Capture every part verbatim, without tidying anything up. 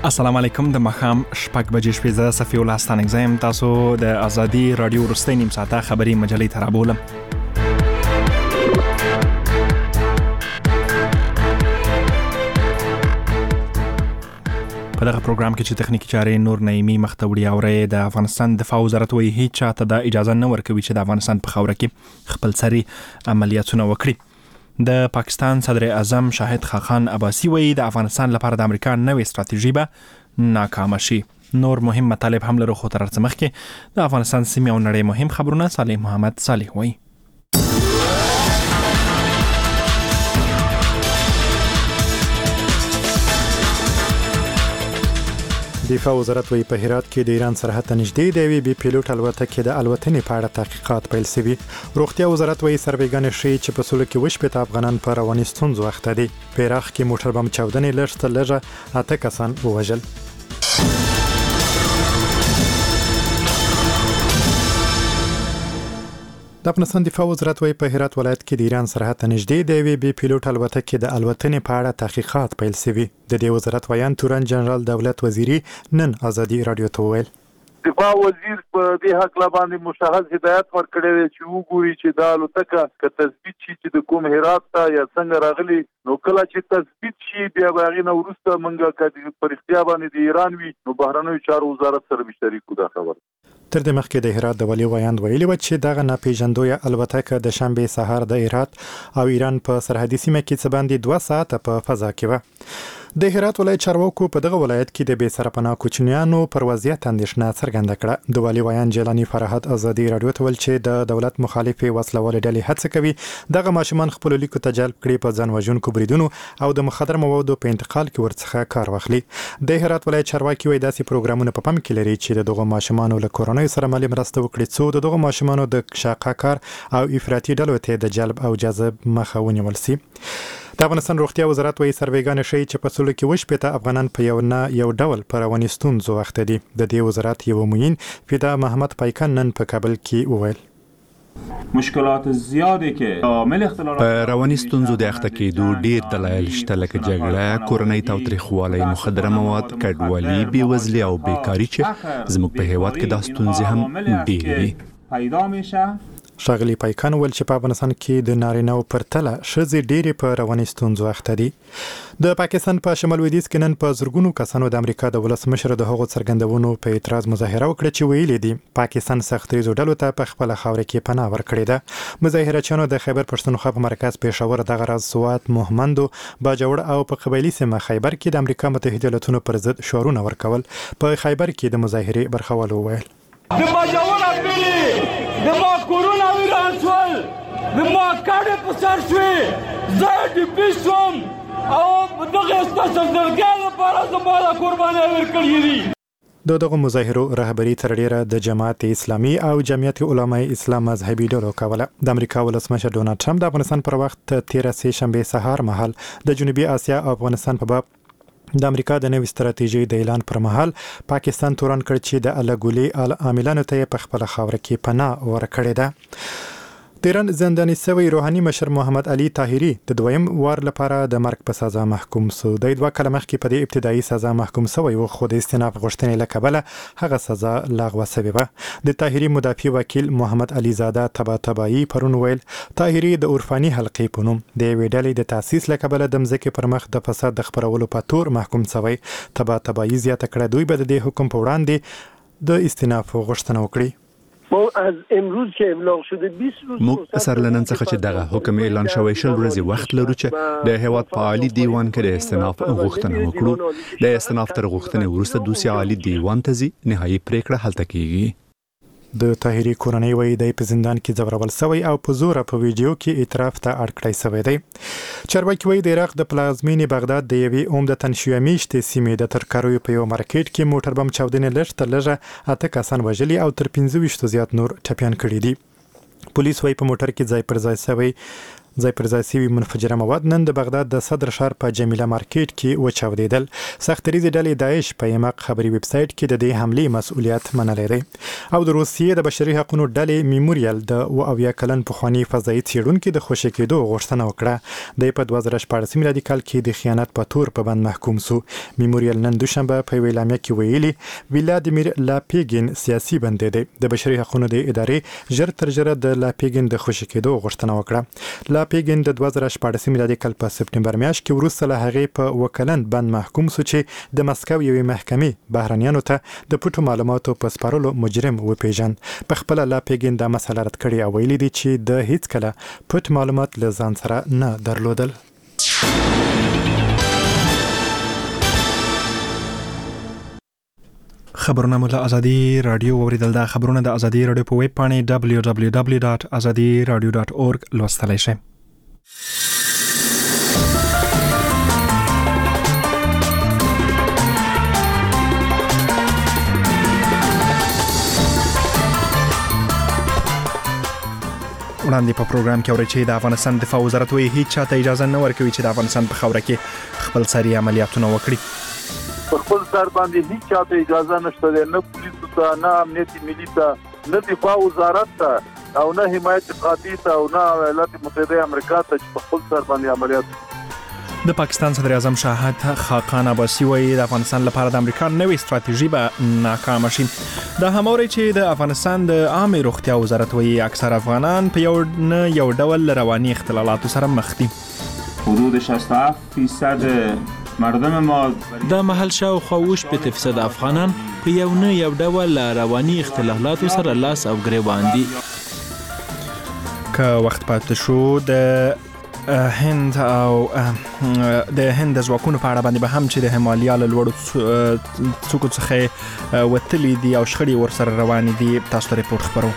السلام علیکم د مخام شپږ بجې شپې زه صفی الله ستانک زم تاسو د ازادي رادیو رستۍ نیم ساعته خبري مجلې ترابولم. په دغه پروګرام کې چې تخنیکی چارې نور نعیمی مختوړي اوري د افغانستان دفاع وزارت وایي هیڅ چاته د اجازه نه ورکوي چې د افغانستان په خاوره کې خپل سري عملیاتونه وکړي. د پاکستان صدر اعظم شاهد خاقان عباسی وایي د افغانستان لپاره د امریکا نوې ستراتیژي به ناکامه شي. نور مهم مطالب هم لرو خو تر څه مخکې د افغانستان سیمې او نړۍ مهم خبرونه صالح محمد صالح وایي. دفاع وزارت وی په هرات کې د ایران سرحد ته نږدې د یوې بي پیلوټ الوتکې د الوتنې په اړه تحقیقات پیل شوي. روغتیا وزارت وی سروېګانې ښیي چې په سلو کې وشپېته افغانان په رواني ستونزو اخته دي. په عراق کې موټر بم چاودنې لږ تر لږه اته کسان ووژل. د افغانستان دفاع وزارت وی په هرات ولایت کې د ایران سرحد ته نږدې د یوې بي پیلوټ الوتکې د الوتنې په اړه تحقیقات پیل شوي. د دې وزارت ویان تورن جنرال دولت وزیری نن ازادي رادیو ته وویل. دفاع وزیر په دې حق لا باندې مشخص هدایت ورکړی دی چې وګوري چې دا الوتکه که تثبیت شي چې د کوم هرات ته یا څنګه راغلي، نو کله چې تثبیت شي بیا به هغې نه وروسته موږ که په رښتیا باندې د ایران وي نو بهرنیو چارو وزارت سره به شریکو. دا خبر تر دې مخکې د هرات د ولي ویاند ویلي و چې دغه ناپېژندویه الوتکه د شنبې سهار د هرات او ایران په سرحدي سیمه کې څه باندې دوه ساعته په فضا کې وه. د هرات ولایت چارواکو په دغه ولایت کې د بې سرپناه کوچنیانو پر وضعیت اندېښنه څرګنده کړه. د ولي ویاند جیلاني فرحت ازادي رادیو ته ویل چې د دولت مخالفې وسلوالې ډلې هڅه کوي دغه ماشومان خپلو لیکو ته جلب کړي په ځان وژونکو بریدونو او د مخدر موادو په انتقال کې ورڅخه کار واخلي. د هرات ولایت چارواکي وایي داسې پروګرامونه په پام کې لري چې د دغو ماشومانو له کورنیو سره مالي مرسته وکړي څو د دغو ماشومانو د شاقه کار او افراطي ډلو ته د جلب او جذب مخه ونیول شي. د افغانستان روغتیا وزارت وایي سروېګانې ښیي چې په سلو کې وشپېته افغانان په یو نه یو ډول په رواني ستونزو اخته دي. د دې وزارت یو معین فدا محمد پایکان نن په کابل کې وویل مشکلات زیادی که عامل اختلالات په رواني ستونزو د اخته کېدو ډیر دلایل شته لکه جګړه، کورنۍ تاوتریخوالی، مخدره مواد، کډوالي، بېوزلي او بیکاري چې زموږ په هیواد کې دا ستونزې هم ډېرې دي. پیدا میشه. ښاغلي پایکان ویل چې په افغانستان کې د نارینه‌و پرتله ښځې ډېرې په رواني ستونزو اخته دي. د پاکستان په شمال لویدیځ کې نن په زرګونو کسانو د امریکا د ولسمشر د هغو څرګندونو په اعتراض مظاهره وکړه چې ویلي دي پاکستان سختیزو ډلو ته په خپله خاوره کې پناه ورکړې ده. مظاهرچیانو د خیبر پښتونخوا په مرکز پېښور، دغه راز سوات، مهمندو، باجوړ او په قبایلي سیمه خیبر کې د امریکا متحده ایالاتونو پر ضد شعارونه ورکول. په خیبر کې د مظاهرې برخوالو وویل د باجوړ اپیلی د ما کورونه ویران شول، د ما کاډې په سر شوې، زه ډیپي شوم او دغه ستاسو زرګا لپاره زما د قربانۍ ورکړي دي. د دغه مظاهرو رهبري تر ډیره د جماعت اسلامي او جمعیت علماء اسلام مذهبي ډلو کوله. د امریکا ولسمشر ډونالډ ټرمپ د افغانستان پر وخت تیره سه شنبې سهار مهال د جنوبي اسیا او افغانستان په باب د امریکا د نوې ستراتیژۍ د اعلان پر مهال پاکستان تورن کړ چې د الګولي عاملانو ته په خپل خاوره کې پناه ورکړې ده. د ایران زنداني شوی روحاني مشر محمد علي طاهري د دویم وار لپاره د مرګ په سزا محکوم شو. د دوه کاله مخکې په دې ابتدایي سزا محکوم شوی و خو د استئناف غوښتنې له کبله هغه سزا لغوه شوې وه. د طاهري مدافع وکیل محمد علي زاده طباطبایی پرون ویل طاهري د عرفاني حلقې په نوم د یوې ډلې د تاسیس له کبله د مځکې پر مخ د فساد د خپرولو په تور محکوم شوی. طباطبایی زیاته کړه دوی به د دې حکم په وړاندې د استئناف غوښتنه وکړي. موږ سر لنن څخه چې دغه حکم اعلان شوی شل ورځې وخت لرو چې د هیواد په عالی دیوان کې د استئناف غوښتنه وکړو. د استئناف تر غوښتنې وروسته دوسیه عالی دیوان ته ځي، نهایي پریکړه هلته کیږي. د طاهري کورنۍ وایي دی په زندان کې ځورول شوی او په زوره په ویډیو کې اعتراف ته اړ کړی شوی دی. چارواکي وایي د عراق د پلازمینې بغداد د یوې عمدتاً شیعه میشتې سیمې د ترکاریو په یو مارکیټ کې موټر بم چاودنې لږ تر لږه اته کسان وژلي او تر پنځه ویشتو زیات نور ټپیان کړي دي. پولیس وایي په موټر کې ځای پر ځای شوی ځای پر ځای شوي منفجره مواد نن د بغداد د صدر ښار په جمیله مارکیټ کې وچاودېدل. سختریزې ډلې داعش په یمق خبري ویب سایټ کې د دې حملې مسؤلیت منلی دی. او د روسیې د بشري حقوقو ډلې میموریال د اوه اویا کلن پخواني فضایي څېړونکي د خوشي کېدو غوښتنه وکړه. دی په دوه زره شپاړس میلادي کال کې د خیانت په تور په بند محکوم سو. میموریال نن دوشنبه په یوه اعلامیه کې ویلي ولادیمیر لاپیګین سیاسي بندي دی. د بشري حقوقو د ادارې ژر تر ژره د لاپیګین د خوشي کېدو غوښتنه وکړه. لاپیګین د دوه زره شپاړس میلادي کال په سپټمبر میاشت کې وروسته له هغې په اووه کلن بند محکوم سو چې د مسکو یوې محکمې بهرنیانو ته د پټو معلوماتو په سپارلو مجرم وپیژند. په خپله لاپیګین دا مسله رد کړې او ویلي دي چې د هیڅ کله پټ معلومات له ځان سره نه درلودل. خبرونه مو له ازادي رادیو اوریدل. دا خبرونه د ازادي رادیو په ویب پاڼې دبلیو دبلیو دبلیو ډاټ ازادي رادیو ډاټ اورګ لوستلی شئ. وړاندې په پروګرام کې اورئ چې د افغانستان دفاع وزارت وایي هیڅ چاته اجازه نه ورکوي چې د افغانستان په خاوره کې خپل سري عملیاتونه وکړي. په خپل سر باندې هیڅ چاته اجازه نشته دی، نه پولیسو ته، نه امنیت ملي ته، نه دفاع وزارت ته، او نه حمایت قاطع ته، او نه ایالات متحده امریکا ته چې په خپل سر باندې عملیات. د پاکستان صدر اعظم شاهد خاقان عباسي وایي د افغانستان لپاره د امریکا نوې ستراتیژي به ناکامه شي. دا هم اورئ چې د افغانستان د عامې روغتیا وزارت وایي اکثر افغانان په یو نه یو ډول رواني اختلالاتو سره مخ دي. حدود شصت و هفت فیصد مردم ما د محل شاوخوا اووه شپېته فیصد افغانان په یو نه یو ډول رواني اختلالاتو سره لاس او ګریوان دي. که وخت پاتې شو د هند او د هند د ځواکونو په اړه باندې به هم چې د هیمالیا له لوړو څوکو څخه وتلي دي او شخړې ورسره روانې دي. تاسو ته ریپورټ خپرو.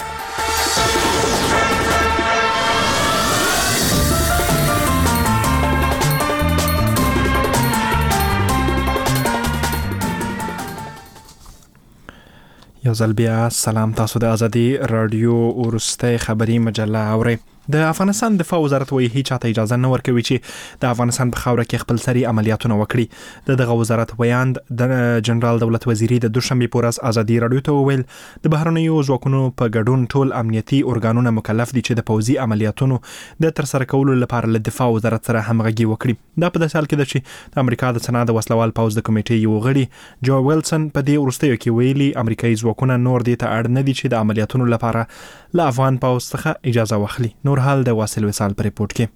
یو ځل بیا سلام. تاسو د ازادي رادیو وروستۍ خبري مجله اورئ. د افغانستان دفاع وزارت وایي هیڅ چاته اجازه نه ورکوي چې د افغانستان په خاوره کې خپل سري عملیاتونه وکړي. د دغه وزارت ویاند د جنرال دولت وزیري د دوشنبې په ورځ ازادي رادیو ته وویل د بهرنیو ځواکونو په ګډون ټول امنیتي ارګانونه مکلف دي چې د پوځي عملیاتونو د ترسره کولو لپاره له دفاع وزارت سره همغږي وکړي. دا په داسې حال کې ده چې د امریکا د سنا د وسلوال پوځ د کمیټې یو غړي جو ویلسن په دې وروستیو کې ویلي امریکایي ځواکونه نور دې ته اړ نه دي چې د عملیاتونو لپاره له افغان پوځ څخه اجازه واخلي. نور حال د واصل وصال پر ریپورت کې.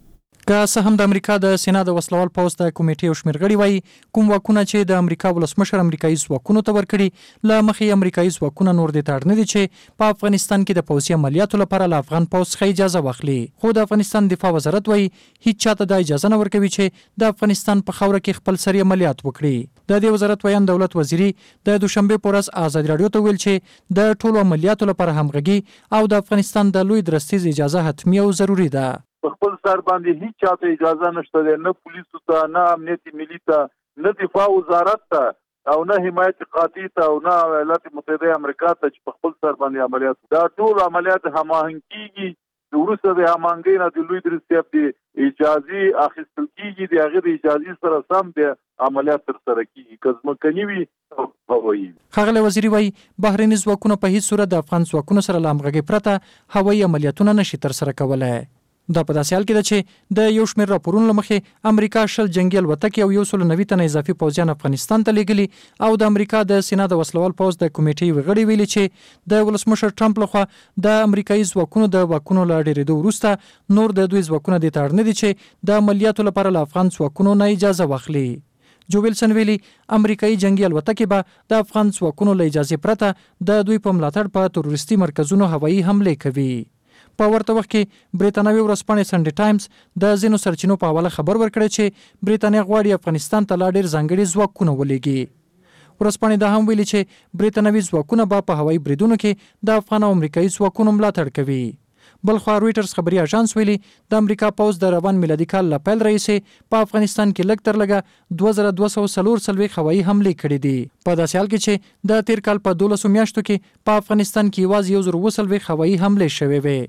که څه هم د امریکا د سنا د وسلوال پوځ د کمیټې او شمیر غړي وایي کوم واکونه چې د امریکا ولسمشر امریکایي ځواکونو ته ورکړي له مخې امریکایي ځواکونه نور دې ته اړ نه دي چې په افغانستان کې د پوځي عملیاتو لپاره له افغان پوځ څخه اجازه واخلي. خو د افغانستان دفاع وزارت وایي هیڅ چاته د اجازه نه ورکوي چې د افغانستان په خاوره کې خپل سري عملیات وکړي. د دې وزارت ویاند دولت وزیري د دوشنبه په ورځ ازادي رادیو ته ویل چې د ټولو عملیاتو لپاره همغږي او د افغانستان د لوی درستیز اجازه حتمي او ضروری ده. په خپل سر باندې هیڅ چاته اجازه نشته دی، نه پولیسو ته، نه امنیت ملي ته، نه دفاع وزارت ته، او نه حمایت قاطع ته، او نه ایالات متحده امریکا ته چې په خپل سر باندې عملیات. دا ټول عملیات هماهنګ کیږي. د وروسته د هماهنګۍ نه د لوی درستیاب د اجازه اخیستل کیږي، د هغې د اجازې سره سم د عملیات ترسره کیږي. که ځمکني وي هوایي. ښاغلی وزیري وایي بهرني ځواکونه په هیڅ صورت د افغان ځواکونو سره له همغږۍ پرته هوایي عملیاتونه نشي ترسره کولی. دا په داسې حال کې ده چې د یو شمېر راپورونو له مخې امریکا شل جنګي الوتکې او یو سل نوي تنه اضافي پوځیان افغانستان ته لیږلي او د امریکا د سنا د وسلوال پوځ د کمیټې یوې غړي ویلي چې د ولسمشر ټرمپ لخوا د امریکایي ځواکونو د واکونو له ډېرېدو وروسته نور د دوی ځواکونه دې ته اړ نه دي چې د عملیاتو لپاره له افغان ځواکونو نه اجازه واخلي. جو ویلسن ویلي امریکایي جنگي الوتکې به د افغان ځواکونو له اجازې پرته د دوی په ملاتړ په تروریستي مرکزونو هوایي حملې کوي. په ورته وخت کې بریتانوي ورځپاڼې سنډي ټایمز د ځینو سرچینو په حواله خبر ورکړی چې بریتانیا غواړي افغانستان ته لا ډېر ځانګړي ځواکونه ولېږي. ورځپاڼې دا هم ویلي چې بریتانوي ځواکونه به په هوایي بریدونو کې د افغان او امریکایي ځواکونو ملاتړ کوي. بلخوا رویټرز خبري اژانس ویلي د امریکا پوځ د روان میلادي کال له پیل راهیسې په افغانستان کې لږ تر لږه دوه زره دوه سوه څلور څلوېښت هوایي حملې کړې دي. په داسې حال کې چې د تیر کال په دولسو میاشتو کې په افغانستان کې یوازې یو زر اووه څلوېښت هوایي حملې شوې وې.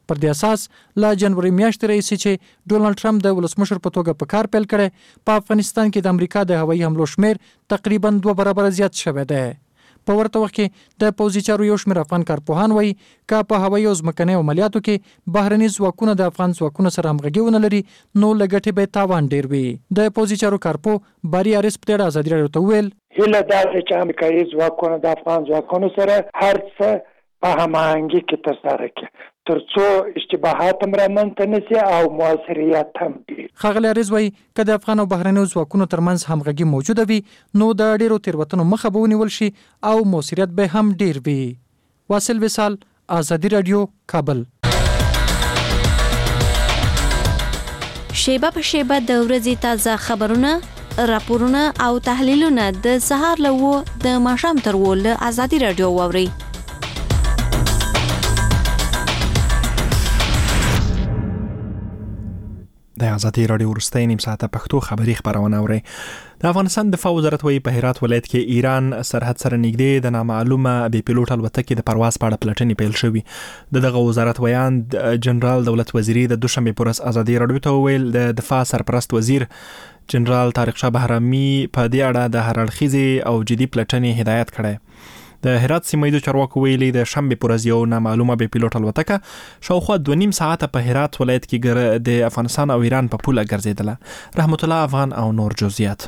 پر دې اساس لا جنوري میاشتې راهیسې چې ډونالد ټرمپ د ولسمشر په توګه په کار پیل کړی په افغانستان کې د امریکا د هوایي حملو شمیر تقریبا دوه برابر زیات شوی دی. په ورته وخت کې د پوځي چارو یو شمېر افغان کارپوهان وایي که په هوایي او ځمکني عملیاتو کې بهرني ځواکونه د افغان ځواکونو سره همغږي ونه لري نو له ګټې به تاوان ډېر وي. د پوځي چارو کارپو باري آرس په اړه ازادي راډیو ته وویل هیله دا ده چې امریکایي ځواکونه د افغان ځواکونو سره هر څه په هماهنګي کې ترسره کړي ترڅو اشتباهات هم رامنځته نشي او موثریت هم وي. ښاغلی اریز وایي که د افغان او بهرنیو ځواکونو ترمنځ همغږي موجوده وي نو د ډېرو تېروتنو مخه به ونیول شي او موثریت به هم ډېر وي. واصل وصال، ازادي راډیو، کابل. شیبه په شیبه د ورځې تازه خبرونه، راپورونه او تحلیلونه د سهار له اوه د ماښام تر اوه له ازادي راډیو واورئ. د ازادي راډیو وروستۍ نیم ساعته پښتو خبري خبرونه اورئ. د افغانستان دفاع وزارت وایي په هرات ولایت کې ایران سرحد سره نږدې د نامعلومه بې پیلوټ الوتکې د پرواز په اړه پلټنې پیل شوې. د دغه وزارت ویان جنرال دولت وزیری د دوشنبه په ورځ ازادي راډیو ته وویل د دفاع سرپرست وزیر جنرال طارق شاه بهرامي په دې اړه د هر اړخیزې او جدي پلټنې هدایت کړی. د هرات سیمه ییزو چارواکو ویلي د شنبه په ورځ یو نامعلومه بې پیلوټ الوتکه شاوخوا دوه نیم ساعته په هرات ولایت کې د افغانستان او ایران په پوله ګرځېدله. رحمت الله افغان او نور جزئیات.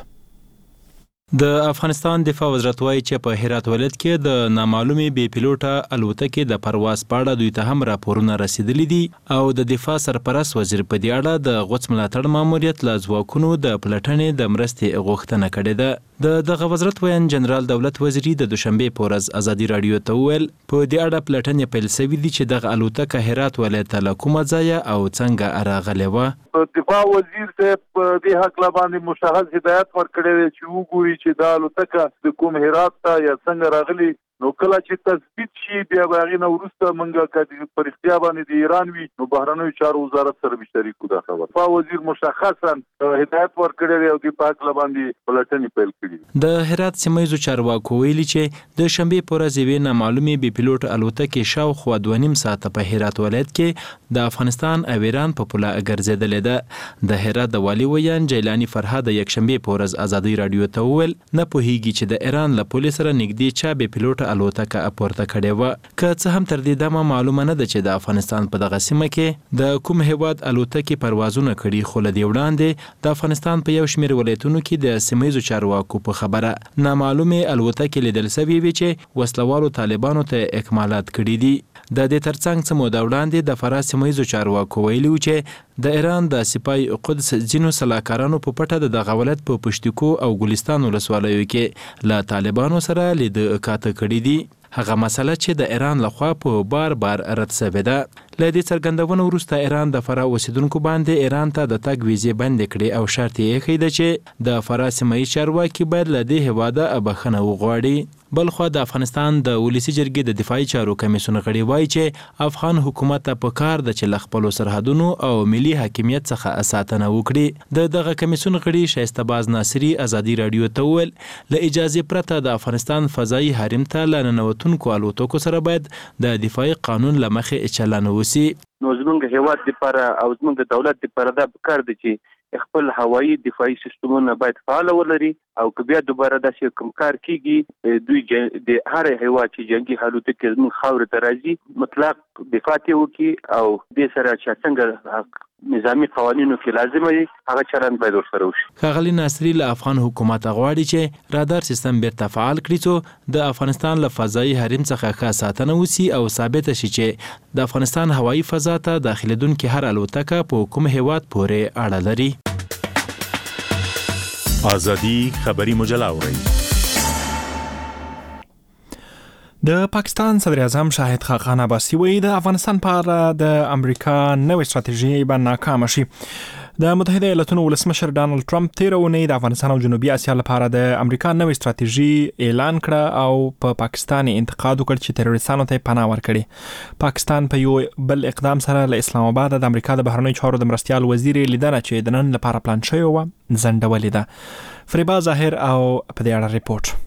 د افغانستان دفاع وزارت وایي چې په هرات ولایت کې د نامعلومې بې پیلوټه الوتکې د پرواز په اړه دوی ته هم راپورونه رسیدلي دي او د دفاع سرپرست وزیر په دې اړه د غوڅ ملاتړ ماموریت له ځواکونو د پلټنې د مرستې غوښتنه کړې ده. د دغه وزارت ویان جنرال دولت وزیری د دوشنبه په ورځ ازادي راډیو ته وویل په دې اړه پلټنې پیل شوې دي چې دغه الوتکه هرات ولایت ته له کومه ځایه او څنګه راغلې وه. دفاع وزیر صاحب په دې حق لا باندې مشخص هدایت ورکړی دی چې وګوري چې دا الوتکه د کوم هرات ته یا څنګه راغلي نو کله چې تثبیت شي بیا به هغې نه وروسته موږ که په رښتیا باندې د ایران وي نو بهرنیو چارو وزارت سره به شریکو دا خبر. دفاع وزیر مشخصا هدایت ورکړی دی او دې په حق لا باندې پلټنې پیل کړي دي. د هرات سیمه ییزو چارواکو ویلي چې د شنبې په ورځ یوې نامعلومې بې پیلوټ الوتکې شاوخوا دوه نیم ساعته په هرات ولایت کې د افغانستان او ایران په پوله ګرځېدلې ده. د هرات د والي ویان جیلاني فرهاد د یکشنبې په ورځ ازادي راډیو ته وویل نه پوهیږي چې د ایران له پولې سره نږدې چا بې پیلوټ الوتکه اپورته کړې وه. که څه هم تر دې دمه معلومه نه ده چې د افغانستان په دغه سیمه کې د کوم هیواد الوتکې پروازونه کړي خو له دې وړاندې د افغانستان په یو شمېر ولایتونو کې د سیمه ییزو چارواکو په خبره نامعلومې الوتکې لیدل شوې وې چې وسلوالو طالبانو ته اکمالات کړي دي. د دې ترڅنګ څه موده وړاندې د فراه سیمه ییزو چارواکو ویلي و چې د ایران د سپای قدس ځینو سلاکارانو په پټه د دغه ولایت په پشتکو او ګلستان ولسوالیو کې له طالبانو سره لید کاته کړي دي. هغه مسله چې د ایران لخوا په بار بار رد شوې ده. له دې څرګندونو وروسته ایران د فراه اوسیدونکو باندې ایران ته د تګ ویزې بندې کړې او شرط یې ایښی ده چې د فراه سیمه ییز چارواکي باید له دې هېواده بخښنه وغواړي. بلخوا د افغانستان د ولسي جرګې د دفاعي چارو کمیسیون غړي وایي چې افغان حکومت ته پکار ده چې له خپلو سرحدونو او ملي حاکمیت څخه ساتنه وکړي. د دغه کمیسیون غړي شایسته باز ناصري ازادي راډیو ته وویل له اجازې پرته د افغانستان فضایي حریم ته له ننوتونکو الوتکو سره باید د دفاعي قانون له مخې چلند وسي. نو زموږ هیواد لپاره او زموږ دولت لپاره دا پکار دی چې خپل هوایي دفاعي سیستمونه باید فعال ولري او که بیا دوباره داسې کوم کار کیږي دوی د هر هیواد چې جنگي حالتونو زموږ خاورې ته راځي مطلق دفاع وکړي او دې سره چې څنګه نظامی قوانینو کې لازم وي هغه چلند باید ورسره وشي. ښاغلي ناصري له افغان حکومت غواړي چې رادار سیستم بیرته فعال کړي څو د افغانستان له فضایي حریم څخه ښه ساتنه وسي او ثابت شي چې د افغانستان هوایي فضا ته داخليدونکي هر الوتکه په کوم هیواد پورې اړه لري. ازادي خبري مجله اورئ. د پاکستان صدر اعظم شاهد خاقان عباسي وایي د افغانستان په اړه د امریکا نوې ستراتیژي به ناکامه شي. د متحده ایالاتونو ولسمشر ډانلډ ټرمپ تیر اونۍ د افغانستان او جنوبي اسیا لپاره د امریکا نوې ستراتیژي اعلان کړه او په پاکستان انتقاد وکړ چې تروریستانو ته پناه ورکړي. پاکستان په یو بل اقدام سره له اسلام آباد د امریکا د بهرنیو چارو د مرستیال وزیر لیدنه چې د نن لپاره پلان شوی و ځنډولې ده. فریبا ظاهر او په دې اړه ریپورت.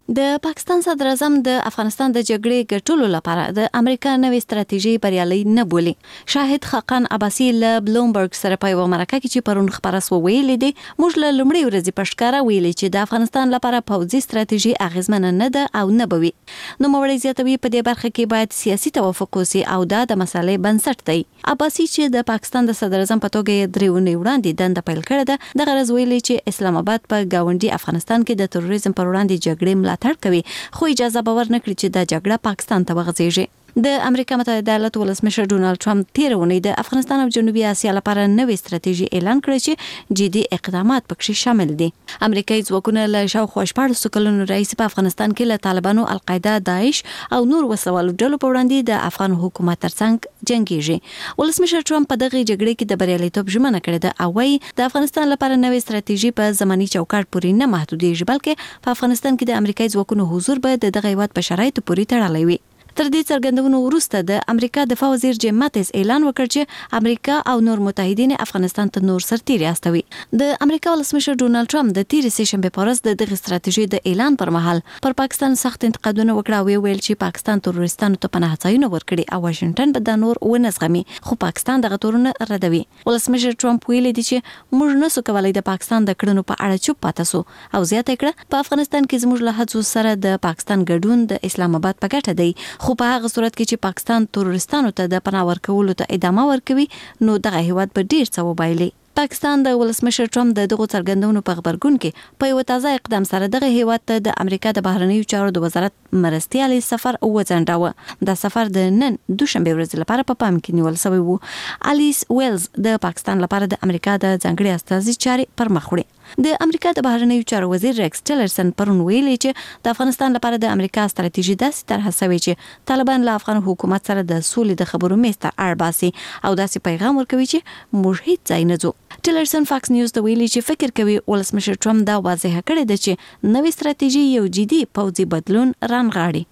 د پاکستان صدر اعظم د افغانستان د جګړې ګټلو لپاره د امریکا نوې ستراتیژي بریالي نه بولي. شاهد خاقان عباسی له بلومبرګ سره په یو مرکه کې چې پرون خبره سو ویلې دي موږ له لومړۍ ورځې په ښکاره ویلې چې د افغانستان لپاره پوځي ستراتیژي اغیزمنه نه ده او نه بوي. نو موري زیاتوي په دې برخه کې باید سیاسي توافق وسی او دا د مسالې بنسټ دی. عباسی چې د پاکستان د صدر اعظم په توګه درېونی وړاندې دنده پیل کړې ده د غرض ویلې چې اسلام آباد په گاونډي افغانستان کې د تروریزم پر وړاندې جګړې ملاتړ کوي خو اجازه باور نکړي چې دا جګړه پاکستان ته وغځيږي. د امریکا متحده ایالاتو ولسمشر ډونالد ټرمپ تیر اونۍ د افغانستان او جنوبي اسیا لپاره نوې ستراتیژي اعلان کړې چې جدي اقدامات پکې شامل دي. امریکایي ځواکونه له شاوخوا شپږ کلونو راهیسې په افغانستان کې له طالبانو، القاعده، داعش او نور وسوالو ډلو په وړاندې د افغان حکومت ترڅنګ جنګيږي. ولسمشر ټرمپ په دغه جګړې کې د بریالیتوب ژمنه کړې ده او وايي د افغانستان لپاره نوې ستراتیژي په زماني چوکاټ پورې نه محدودېږي بلکې په افغانستان کې د امریکایي ځواکونو حضور به د دغه هیواد په شرایطو پورې تړلی وي. تر دې څرګندونو وروسته د امریکا دفاع وزیر جیم ماتیس اعلان وکړ چې امریکا او نور متحدین افغانستان ته نور سرتیري استوي. د امریکا ولسمشر ډونالد ټرمپ د تیر سه شنبه پر ورځ د دغه ستراتیژي د اعلان پر مهال پر پاکستان سخت انتقادونه وکړه او ویل چې پاکستان تروریستانو ته پناه ځایونه ورکړي او واشنگټن به دا نور ونه زغمي خو پاکستان دغه تورونه ردوي. ولسمشر ټرمپ ویلي دی چې موږ نسو کولای د پاکستان د کړنو په اړه چوپ پاتې سو او زیاته کړه په افغانستان کې زموږ له هڅو سره د پاکستان ګډون د اسلام آباد په ګټه دی خو په هغه صورت کې چې پاکستان تروریستانو ته د پناه ورکولو ته ادامه ورکوي نو دغه هیواد به ډیر څه وبایلي. پاکستان د ولسمشر ټرمپ د دغه څرګندونو په خبرګون کې په یو تازه اقدام سره دغه هیواد ته د امریکا د بهرنیو چارو د وزارت مرستيالي سفر وځنډاوه. د سفر د نن دوشنبه ورځ لپاره په پام کې نیول شوی وو. الیس ویلز د پاکستان لپاره د امریکا د ځانګړي استازي چاري پر مخ وړي. د امریکا د بهرنیو چارو وزیر ریکس ټیلرسن پرون ویلي چې د افغانستان لپاره د امریکا ستراتیژي داسې طرح شوی چې طالبان له افغان حکومت سره د سولې د خبرو میز ته اړ باسي او داسې پیغام ورکوي چې موږ هیڅ ځای نه ځو. ټیلرسن فاکس نیوز ته ویلي چې فکر کوي ولسمشر ټرمپ دا واضح کړی دی چې نوې ستراتیژي یو جدي پوځي بدلون رانغاړي.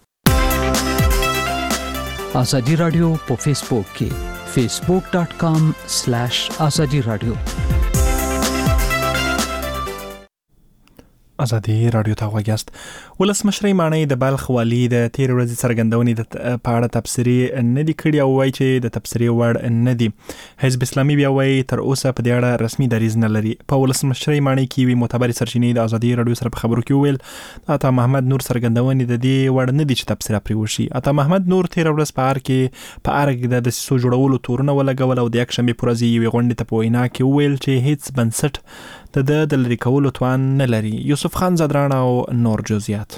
ازادي رادیو په فیسبوک کې facebook dot com slash azadi radio. ازادي رادیو ته وګیاست. ولسمشر مانی د بلخ والی د تیر ورځې څرګندونې د پاړه تفسیری نه دی کړی او وایي چې د تفسیری وړ نه دی. حزب اسلامي بیا وایي تر اوسه په دې اړه رسمي دریځ نه لري. په ولسمشر مانی کې وی معتبر سرچینې د ازادي رادیو سره په خبرو کې ویل عطا محمد نور څرګندونې د دې وړ نه دي چې تفسیر پرې وشي. عطا محمد نور تیر ورځ په ار کې په ارګ د دسیسو جوړولو تورونه ولګول او د یک شنبه پر ورځ یو غونډه ته په وینا کې ویل چې هیڅ بنسټ د د لری کولو توان نه لري. یوسف خان زدران او نور جزئیات.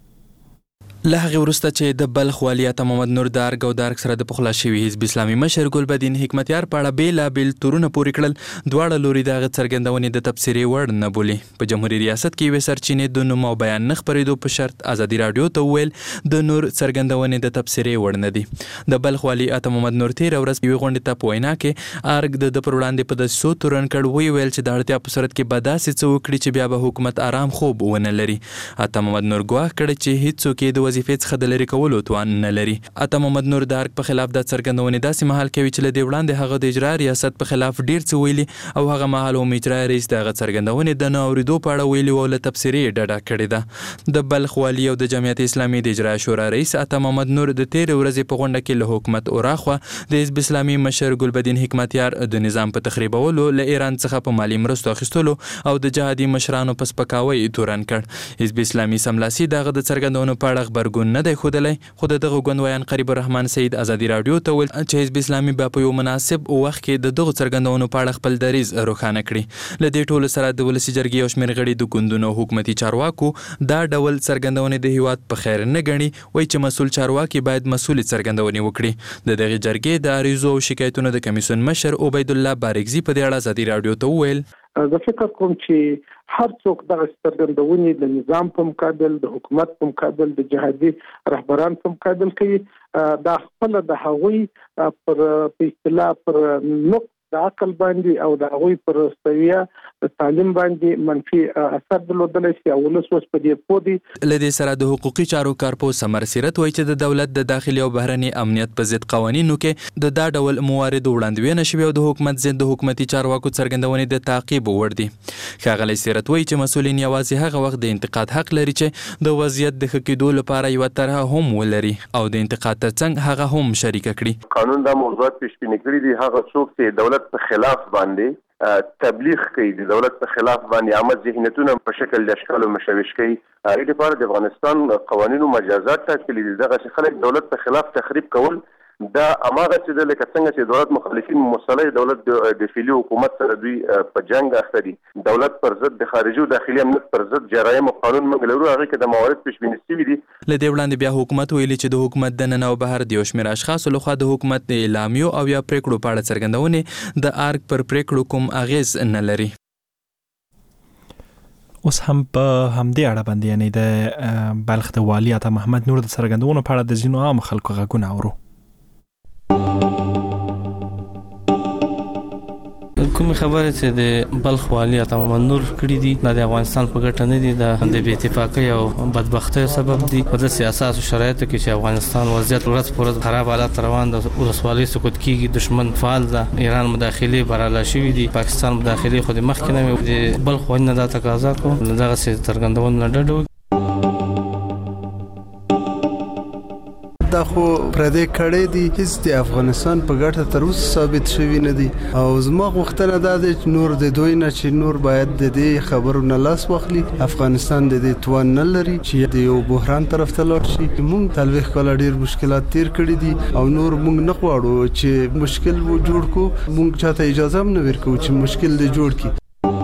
له هغه ورسته چې د بلخ والی عطا محمد نور د ارګ او د ارګ سره د پخلا شوی حزب اسلامي مشر ګلبدین حکمتیار په اړه بیل بیل تورونه پورې کړل دواړه لوري د څرګندونې د تفسیری وړ نه بولی. په جمهوریت ریاست کې وې سرچینې د نوم او بیان نه خبرېدو په شرط ازادي رادیو ته ویل د نور څرګندونې د تفسیری وړ نه دي. د بلخ والی عطا محمد نور تیر ورځ یو غونډه ته په وینا کې ارګ د د پروړاندې په دسو تورن کړ وی ویل چې د اړتیا په صورت کې بداسې څه وکړي چې بیا به حکومت آرام خوب ونه لري. عطا محمد نور ګواښ کړ چې هیڅ څوک د وظیفې څخه د لری کولو توان نه لري. عطا محمد نور د ارګ په خلاف د څرګندونې داسې محل کوي چې له دې وړاندې هغه د اجرا ریاست په خلاف ډیر څه ویلي او هغه محل او اجرا رئیس دغه څرګندونې د نه اوریدو په اړه ویلي او له تفسیری ډډه کړې ده. د بلخ والی او د جمعیت اسلامي د اجرا شورا رئیس عطا محمد نور د تیر ورځې په غونډه کې له حکومت اوراخوا د حزب اسلامي مشر ګلبدین حکمتیار د نظام په تخریبولو له ایران څخه په مالی مرستو اخیستلو او د جهادي مشرانو په سپکاوي تورن کړ. حزب اسلامي سملاسي دغه د څرګندونو په اړه خبرګون نه دی خودلای خو دغه ګوندویان قریب الرحمن سید ازادي رادیو ته ویل چې حزب اسلامي په یو مناسب وخت کې د دغه څرګندونو په اړه خپل دریز روښانه کړي. له دې ټولو سره د ولسی جرګې او شمېر غړي د ګوندونو حکومتي چارواکو دا ډول څرګندونې د هیواد په خیر نه ګڼي وایي چې مسول چارواکي باید مسول څرګندونې وکړي. د دغه جرګې د عریضو او شکایتونو د کمیسیون مشر عبید الله بارکزي په دې اړه ازادي رادیو ته ویل زه فکر کوم چې هر څوک دغه څرګندونې د نظام په مقابل د حکومت په مقابل د جهادي رهبران په مقابل کوي دا خپل د هغوی پر په اصطلاح پر نقط د عقل باندې او د هغوی پر سویه تعلیم باندې منفي اثر درلودلی شي او ولس اوس په دې پوه دي. له دې سره د حقوقي چارو کارپوه سمر سیرت وایي چې د دولت د داخلي او بهرني امنیت په ضد قوانینو کې د دا ډول مواردو وړاندوینه شوې او د حکومت ضد د حکومتي چارواکو څرګندونې د تعقیب وړ دي. ښاغلی سیرت وایي چې مسؤلین یوازې هغه وخت د انتقاد حق لري چې د وضعیت د ښه کېدو لپاره یوه طرحه هم ولري او د انتقاد ترڅنګ هغه هم شریکه کړي. قانون دا موضوعات پیشبیني کړي دي، هغه څوک چې دولت په خلاف باندې تبلیغ کوي، د دولت په خلاف باندې عامه ذهنیتونه په شکل د اشکالو مشوش کوي. هغې لپاره د افغانستان قوانینو مجازات ټاکلي دي. دغسې خلک دولت په خلاف تخریب کول دا هماغه څه ده لکه څنګه چې دولت مخالفین مسلح دولت د فعلي حکومت سره دوی په جنګ اخته دي. دولت پر ضد د خارجي او داخلي امنیت پر ضد جرایم او قانون موږ لرو، هغې کې د موارد پیشبیني شوي دي. له دې وړاندې بیا حکومت ویلي چې د حکومت دننه او بهر د یو شمېر اشخاصو لخوا د حکومت د اعلامیو او یا پریکړو په اړه څرګندونې د ارګ پر پریکړو کوم اغیز نه لري. اوس هم په همدې اړه باندې یعنې د بلخ د والي عطا محمد نور د څرګندونو په اړه د ځینو عامو خلکو غږونه اورو. کوم خبره چې د بلخ والي عطا محمد نور کړی دي د افغانستان په ګټه نه دي، د بې اتفاقۍ او بدبختۍ سبب دي. په داسې اساس او شرایطو کې چې افغانستان وضعیت ورځ په ورځ خراب حالات روان ده، ولسوالۍ سقوط کیږي، دشمن فعال ده، ایران مداخلې براله شوي دي، پاکستان مداخلې خو د مخکې نه وي. د بلخ والي نه دا تقاضا کوو دغسې څرګندونو نه ډډه وکړي. دا خو پردې کړې دي، هیڅ د افغانستان په ګټه تر اوسه ثابت شوي نه دي او زما غوښتنه دا ده چې نور د دوی نه چې نور باید د دې خبرو نه لاس واخلي. افغانستان د دې توان نه لري چې د یو بحران طرف ته لاړ شي. موږ څلوېښت کاله ډېر مشکلات تیر کړي دي او نور موږ نه غواړو چې مشکل و جوړ کړو. موږ چاته اجازه هم نه ورکوو چې مشکل دې جوړ کړي.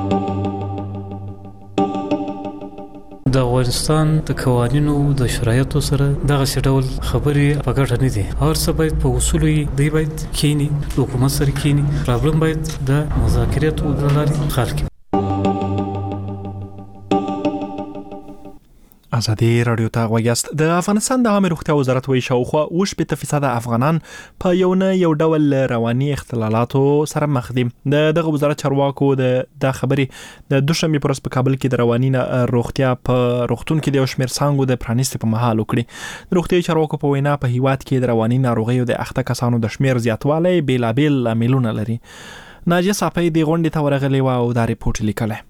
د افغانستان د قوانینو د شرایطو سره دغه ډول خبرې په ګټه نه دي. هر څه باید په اصولو یې دی باید کینی، حکومت سره کینی، پرابلم باید د مذاکراتو د لارې حل کړي. ازادي رادیو ته غوږیاست. د افغانستان د عامه روغتیا وزارت وایي شاوخوا اووه شپېته فیصده افغانان په یو نه یو ډول رواني اختلالاتو سره مخ دي. د دغه وزارت چارواکو د د خبرې د دوشنبه پر ورځ په کابل کې د رواني روغتیا په روغتون کې د یو شمېر څانګو د پرانیستي په مهال وکړي. د روغتیا چارواکو په وینا په هیواد کې د رواني ناروغیو د اخته کسانو د شمېر زیاتوالی بیلابیل لاملونه لري. ناجیه صافی د غونډې ته ورغلې وه او دا ریپورټ لیکلی.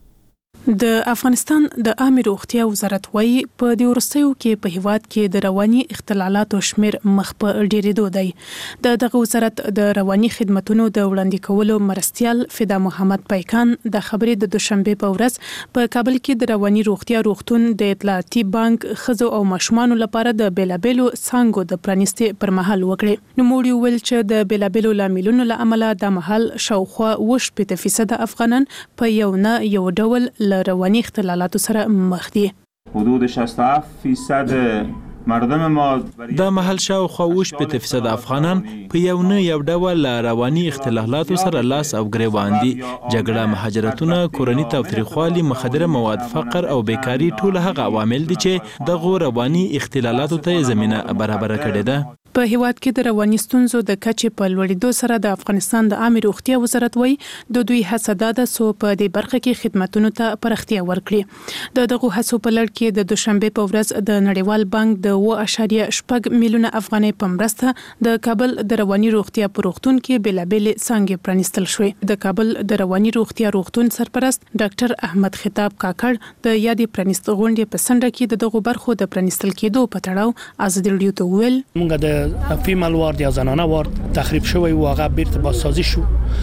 د افغانستان د عامه روغتیا وزارت وايي په دې ورستیو کې په هیواد کې د رواني اختلالاتو شمیر مخ په ډیرېدو دی. د دغه وزارت د رواني خدماتو د وړاندې کولو مرستيال فدا محمد پایکان د خبرې د دوشنبه په ورځ په کابل کې د رواني روغتیا روغتون د اطلاعاتي بانک خزو او ماشومان لپاره د بیلابلو څنګه د پرانیستي پر مهال وکړي. نو موږ ویل چې د بیلابلو لاملونو لامل د محل شاوخوا اووه شپېته فیصد افغانان په یو نه یو ډول رواني اختلالاتو سره مخ دي. حدود شصت و هفت فیصد مردم ما د محل شاوخوا اووه شپېته فیصد افغانان په یو نه یو ډول رواني اختلالاتو سره لاس او ګریوان دي. جګړه، مهاجرتونه، کورني تاوتریخوالي، مخدره مواد، فقر او بیکاري ټول هغه عوامل دي چې دغه رواني اختلالاتو ته زمينه برابر کړې ده. په هیواد کې د رواني ستونزو د کچې په لوړېدو سره د افغانستان د عامه روغتیا وزارت وایي د دوی هڅه ده د سو په دې برخه کې خدماتونو ته پراختیا ورکړي. د دغه هڅو په لړ کې د دوشنبه په ورځ د نړیوال بانک د اووه اشاریه شپږ میلیونه افغانۍ په مرسته د کابل د رواني روغتیا په روغتون کې بیلابل څنګه پرانیستل شوې. د کابل د رواني روغتیا روغتون سرپرست ډاکټر احمد خطاب کاکړ د یادې پرانیست غونډې په سنډه کې د دغه برخو د پرانیستل کېدو په تړاو ازادي رادیو ته ویل موږ د فیمل وارد یا زنانه وارد تخریب شوی و هغه بیرته بازسازی شو.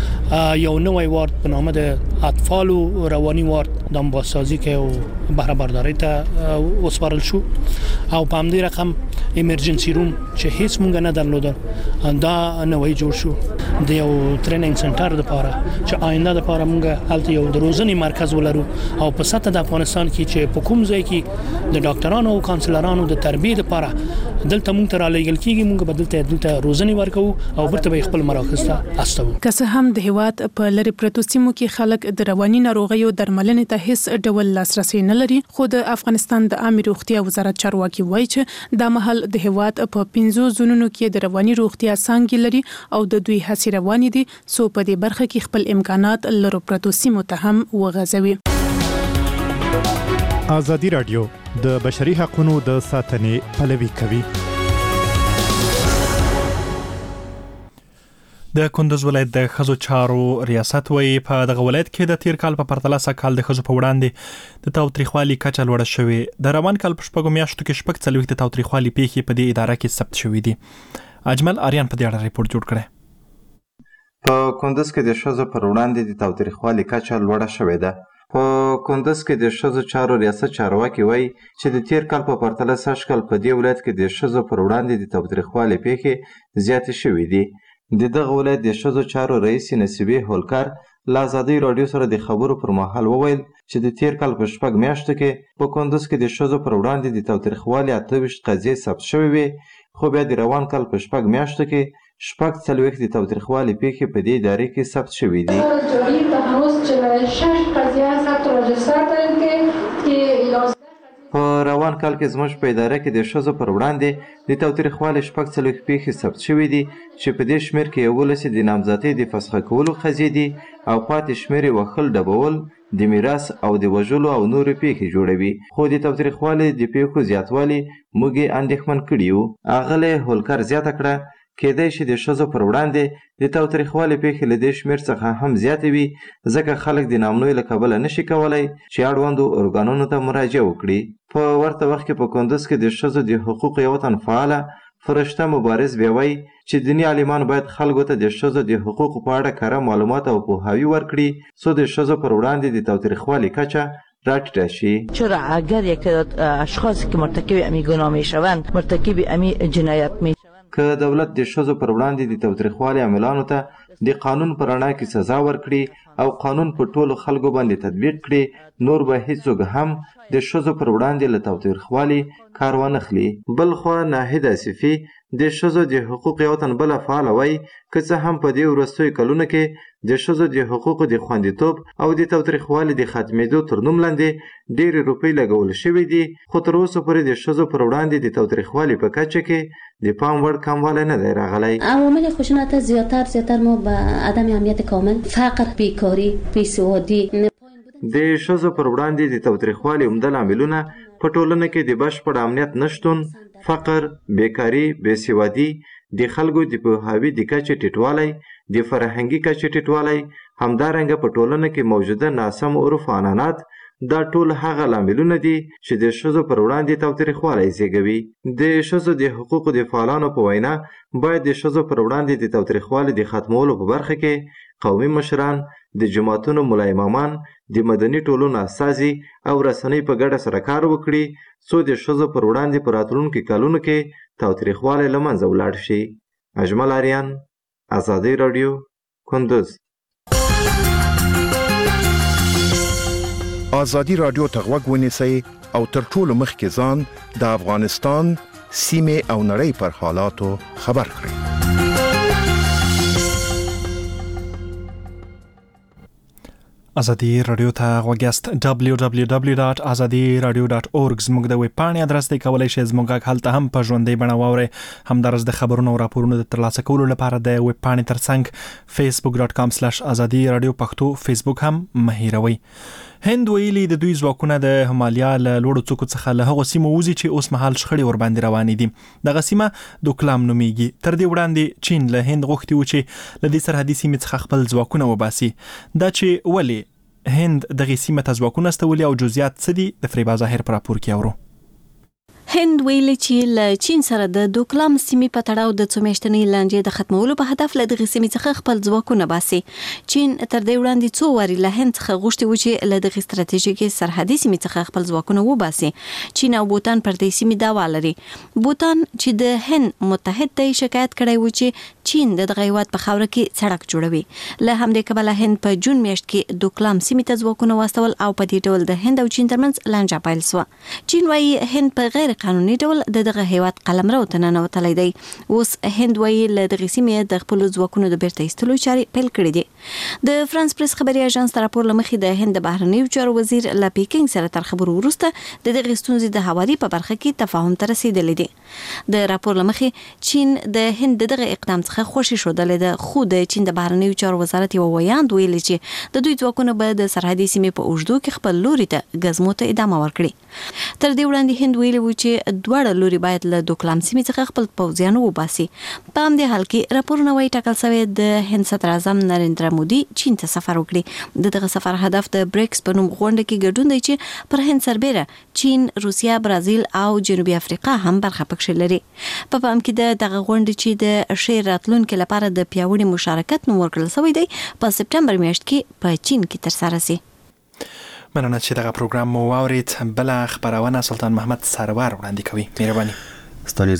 یو نوی وارد به نام د اطفال و روانی وارد د بازسازی که او بهره برداری ته وسپارل شو او په همدې رقم ایمرجنسي روم چې هیڅ مونږ نه درلودل دا نوی جوړ شو. د یو ټریننګ سنټر لپاره چې آینده لپاره مونږ هلته یو د روزنې مرکز ولرو او په سطح د افغانستان کې چې په کوم ځای کې د ډاکټرانو او کانسلرانو د تربیه لپاره دلته مونږ ته را لېږل کېږي مونږ به دلته دلته روزنې ورکوو او برته به خپل مراکز ته استوو. که څه هم د هیواد په لری پرتو سیمو کې خلک د رواني ناروغیو درملنې ته هیڅ ډول لاسرسي نه لري، خو د افغانستان د عامه روغتیا وزارت چارواکي وایي چې د محل بهرحال د هیواد په پنځو زونونو کې د رواني روغتیا څانګې لري او د دوی هڅې روانې دي سو په دې برخه کې خپل امکانات لرو پرتو سیمو ته هم وغځوي. ازادي رادیو د بشري حقوقو د ساتنې پلوي کوي. د کندوز ولایت د ښځو چارو ریاست وایي په دغه ولایت کې د تیر کال په پرتله سږ کال د ښځو په وړاندې د تاوتریخوالي کچه لوړه شوې. د روان کال په شپږو میاشتو کې شپږ څلوېښت د تاوتریخوالي پیښې په دې اداره کې ثبت شوې دي. اجمل آریان په دې اړه ریپورت جوړ کړی. په کندوز کې د ښځو پر وړاندې د تاوتریخوالي کچه لوړه شوې ده. په کندوز کې د ښځو چارو ریاست چارواکي وایي چې د تیر کال په پرتله سږ کال په دې ولایت کې د ښځو پر وړاندې د تاوتریخوالي پیښې زیاتې شوې دي. د دغه ولایت د ښځو چارو رئیس نصیبې هولکر له ازادي رادیو سره د خبرو پر مهال وویل چې د تیر کال په شپږ میاشتو کې په کندوز کې د ښځو پر وړاندې د تاوتریخوالي اته ویشت قضیې ثبت شوې وې، خو بیا د روان کال په شپږ میاشتو کې شپږ څلوېښت د تاوتریخوالي پیښې په دې ادارې کې ثبت شوې دي. په روان کال کې زموږ په اداره کې د ښځو پر وړاندې د تاوتریخوالي شپږ څلوېښت پیښې ثبت شوې دي چې په دې شمېر کې یولس د نامزدۍ د فسخه کولو قضیې دي او پاتې شمېر یې وهل، ډبول، د میراث او د وژلو او نورې پیښې جوړوي. خو د تاوتریخوالي د پیښو زیاتوالي موږ یې اندېښمن کړي یو. اغلې هولکر زیاته کړه کېدای شي د ښځو پر وړاندې د تاوتریخوالي پیښې له دې شمېر څخه هم زیاتې وي، ځکه خلک د نامنوي له کبله نشي کولی چې اړوندو ارګانونو ته مراجعه وکړي. په ورته وخت کې په کندوز کې د ښځو د حقوقو یو تن فعاله فرشته مبارز بیا وایي چې دیني عالمان باید خلکو ته د ښځو د حقوقو په اړه کره معلومات او پوهاوی ورکړي څو د ښځو پر وړاندې د تاوتریخوالي کچه راټیټه شي. چرا اگر یک اشخاص که مرتکب امی گناه میشوند مرتکب امی جنایت می که دولت د ښځو پر وړاندې د تاوتریخوالي عاملانو ته د قانون په رڼا کې سزا ورکړي او قانون په ټولو خلکو باندې تطبیق کړي، نور به هیڅوک هم د ښځو پر وړاندې له تاوتریخوالي کار وانخلي. بل خوا ناهید آصفي د ښځو د حقوقو یو تن بله فعاله وایي که څه هم په دې وروستیو کلونو کې د ښځو د حقوقو د خوندیتوب او د تاوتریخوالي د ختمېدو تر نوم لاندې ډېرې روپۍ لګول شوې دي، خو تر اوسه پورې د ښځو پر وړاندې د تاوتریخوالي په کچه کې د پام وړ کموالی نه دی راغلی. عوامل خشونت زیاتر زیاتر ما به عدم امنیت کامل، فقر، بیکاری، بیسوادی. د ښځو پر وړاندې د تاوتریخوالي عمده لاملونه په ټولنه کې د بشپړ امنیت نشتون، فقر، بیکاري، بیسوادي، د خلکو د پوهاوي د کچې ټیټوالی، د فرهنګي کچې ټیټوالی، همدارنګه په ټولنه کې موجوده ناسم عرف و عنعنات، دا ټول هغه لاملونه دي چې د ښځو پر وړاندې تاوتریخوالی زیږوي. د ښځو د حقوقو د فعالانو په وینا باید د ښځو پر وړاندې د تاوتریخوالي د ختمولو په برخه کې قومي مشران، د جماعتونو ملا امامان، د مدني ټولنو استازي او رسنۍ په ګډه سره کار وکړي څو د ښځو پر وړاندې په راتلونکو کلونو کې تاوتریخوالی له منځه ولاړ شي. اجمل آریان، ازادي رادیو، کندوز. ازادي رادیو ته غوږ ونیسئ او تر ټولو مخکې ځان د افغانستان سیمې او نړۍ پر حالاتو خبر کړئ. ازادي رادیو ته غوږ یاست. دبلیو دبلیو دبلیو ډاټ ازادي رادیو ډاټ اورګ زموږ د ویب پاڼې ادرس دی، کولی شئ زموږ غږ هلته هم په ژوندۍ بڼه واورئ. همدارس د خبرونو او راپورونو د ترلاسه کولو لپاره د ویب پاڼې ترڅنګ فیسبوک ډاټ کام سلاش ازادي رادیو پښتو فیسبوک هم مه هیروئ. هند ویلي د دوی ځواکونه د همالیا له لوړو څوکو څخه له هغو سیمو وځي چې اوس مهال شخړې ورباندې روانې دي. دغه سیمه دوکلام نومیږي. تر دې وړاندې چین له هند غوښتي و چې له دې سرحدي سیمې څخه خپل ځواکونه وباسي. دا چې ولې هند دغه سیمه ته ځواکونه استولي او جزئیات څه دي د فریبا ظاهر پر راپور کې اورو. هند ویلي چې له چین سره د دوکلام سیمې په تړاو د څو میاشتنۍ لانجې د ختمولو په هدف له دغه سیمې څخه خپل ځواکونه باسي. چین تر دې وړاندې څو واري له هند څخه غوښتي و چې له دغه ستراتیژیکي سرحدي سیمې څخه خپل ځواکونه وباسي. چین او بوتان پر دې سیمې دعوا لري. بوتان چې د هند متحد ته شکایت کړی و چې چین د دغه هیواد په خاوره کې سړک جوړوي. له همدې کبله هند په جون میاشت کې دوکلام سیمې ته ځواکونه واستول او په دې ډول د هند او چین ترمنځ لانجه پیل شوه. چین وايي هند په غیر په قانوني ډول د دغه هیواد قلمرو ته ننوتلی دی. اوس هند وایي له دغې سیمې د خپلو ځواکونو د بیرته ایستلو چارې پیل کړي دي. د فرانس پریس خبري اژانس تر راپور لمخې د هند د بهرنیو چارو وزیر له پیکینګ سره تر خبرو وروسته د دغې ستونزې د هواري په برخه کې تفاهم ته رسیدلی دی. د راپور لمخې چین د هند دغه اقدام څخه خوشي شودلې ده، خو د چین د بهرنیو چارو وزارت یو ویاند ویلي چې د دوی ځواکونه به د سرحدي سیمې په اوږدو کې خپل لوري ته ګزمو ته ادامه ورکړي. تر دې وړاندې هند ویلي و چې دواړه لوري باید له دوکلام سیمې څخه خپل پوځیان وباسي. په همدې حال کې راپورونه وايي ټاکل شوی د هند صدر اعظم نریندرا مودي چین ته سفر وکړي. د دغه سفر هدف د بریکس په نوم غونډه کې ګډون دی چې پر هند سربېره چین، روسیا، برازیل او جنوبي افریقا هم برخه پکښې لري. په پام کې د دغه غونډې چې د ښې راتلونکي لپاره د پیاوړي مشارکت نوم ورکړل شوی دی په سپټمبر میاشت کې په چین کې ترسره شي. مننه چې دغه پروګرام مو واورید. بله خبرونه سلطان محمد سرور وړاندې کوي. مهرباني. ستاسو